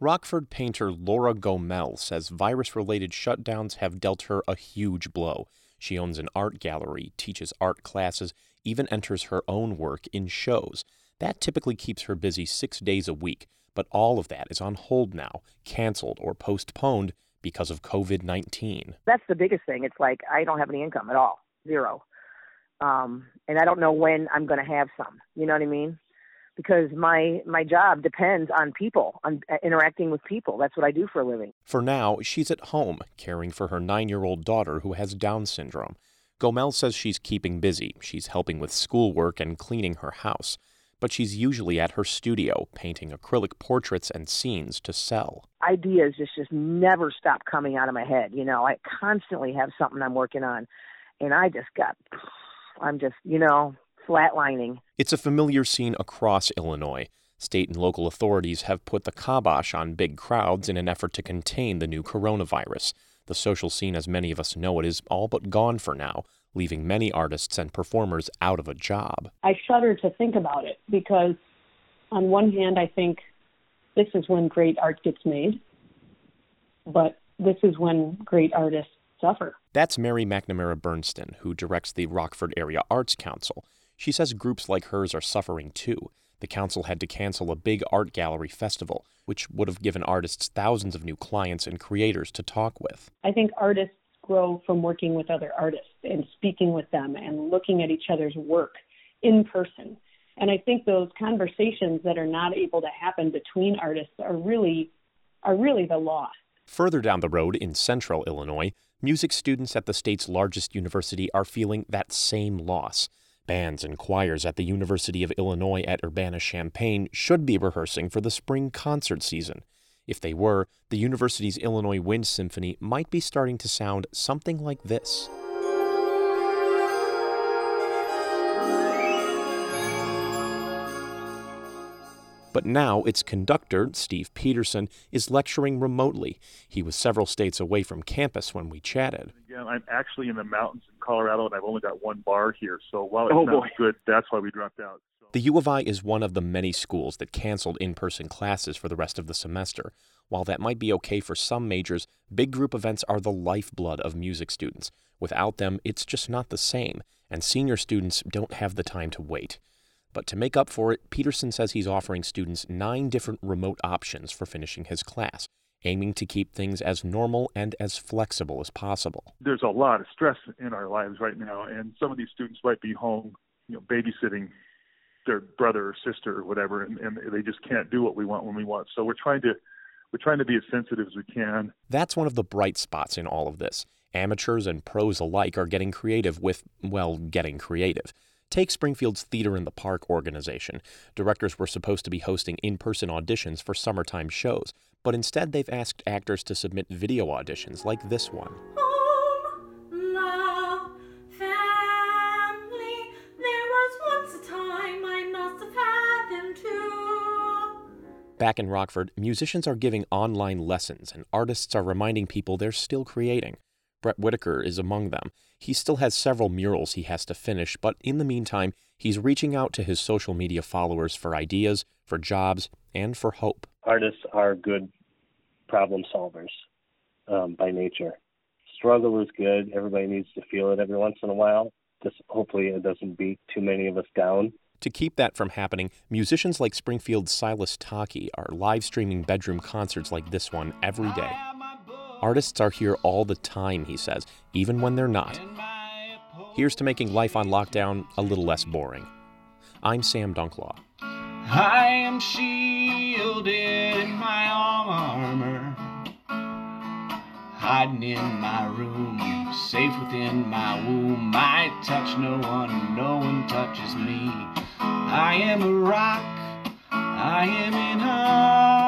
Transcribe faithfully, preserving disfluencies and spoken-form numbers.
Rockford painter Laura Gomel says virus-related shutdowns have dealt her a huge blow. She owns an art gallery, teaches art classes, even enters her own work in shows. That typically keeps her busy six days a week, but all of that is on hold now, canceled or postponed because of covid nineteen. That's the biggest thing. It's like I don't have any income at all, zero. Um, and I don't know when I'm going to have some, you know what I mean? Because my my job depends on people, on uh, interacting with people. That's what I do for a living. For now, she's at home, caring for her nine-year-old daughter who has Down syndrome. Gomel says she's keeping busy. She's helping with schoolwork and cleaning her house. But she's usually at her studio, painting acrylic portraits and scenes to sell. Ideas just, just never stop coming out of my head. You know, I constantly have something I'm working on. And I just got, I'm just, you know, flatlining. It's a familiar scene across Illinois. State and local authorities have put the kibosh on big crowds in an effort to contain the new coronavirus. The social scene, as many of us know it, is all but gone for now, leaving many artists and performers out of a job. I shudder to think about it because, on one hand, I think this is when great art gets made, but this is when great artists suffer. That's Mary McNamara Bernstein, who directs the Rockford Area Arts Council. She says groups like hers are suffering too. The council had to cancel a big art gallery festival, which would have given artists thousands of new clients and creators to talk with. I think artists grow from working with other artists and speaking with them and looking at each other's work in person. And I think those conversations that are not able to happen between artists are really, are really the loss. Further down the road in central Illinois, music students at the state's largest university are feeling that same loss. Bands and choirs at the University of Illinois at Urbana-Champaign should be rehearsing for the spring concert season. If they were, the university's Illinois Wind Symphony might be starting to sound something like this. But now its conductor, Steve Peterson, is lecturing remotely. He was several states away from campus when we chatted. Again, I'm actually in the mountains in Colorado, and I've only got one bar here. So while it's Oh, not boy. good, that's why we dropped out. So. The U of I is one of the many schools that canceled in-person classes for the rest of the semester. While that might be okay for some majors, big group events are the lifeblood of music students. Without them, it's just not the same, and senior students don't have the time to wait. But to make up for it, Peterson says he's offering students nine different remote options for finishing his class, aiming to keep things as normal and as flexible as possible. There's a lot of stress in our lives right now, and some of these students might be home, you know, babysitting their brother or sister or whatever, and, and they just can't do what we want when we want. So we're trying to we're trying to be as sensitive as we can. That's one of the bright spots in all of this. Amateurs and pros alike are getting creative with, well, getting creative. Take Springfield's Theater in the Park organization. Directors were supposed to be hosting in-person auditions for summertime shows, but instead they've asked actors to submit video auditions like this one. Home, love, family, there was once a time I must have had them too. Back in Rockford, musicians are giving online lessons and artists are reminding people they're still creating. Brett Whitaker is among them. He still has several murals he has to finish, but in the meantime, he's reaching out to his social media followers for ideas, for jobs, and for hope. Artists are good problem solvers um, by nature. Struggle is good. Everybody needs to feel it every once in a while. Just hopefully it doesn't beat too many of us down. To keep that from happening, musicians like Springfield's Silas Taki are live streaming bedroom concerts like this one every day. Artists are here all the time, he says, even when they're not. Here's to making life on lockdown a little less boring. I'm Sam Dunklaw. I am shielded in my armor, hiding in my room, safe within my womb. I touch no one, no one touches me. I am a rock, I am in harmony.